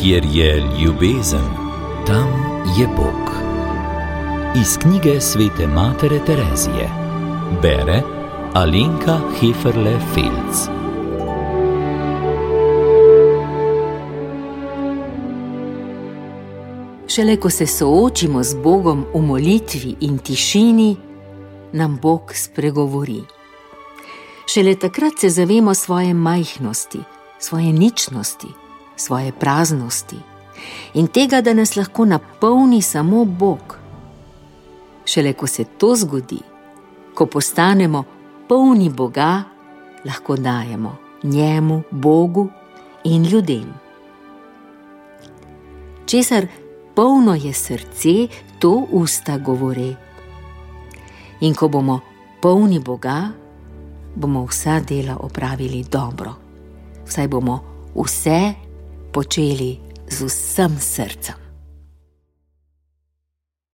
Kjer je ljubezen, tam je Bog. Iz knjige svete matere Terezije. Bere Alenka Heferle-Felc. Šele ko se soočimo z Bogom v molitvi in tišini, nam Bog spregovori. Šele takrat se zavemo svoje majhnosti, svoje ničnosti, svoje praznosti in tega, da nas lahko napolni samo Bog. Šele ko se to zgodi, ko postanemo polni Boga, lahko dajemo njemu, Bogu in ljudem. Česar polno je srce, to usta govore. In ko bomo polni Boga, bomo vsa dela opravili dobro, saj bomo vse počeli z vsem srcem.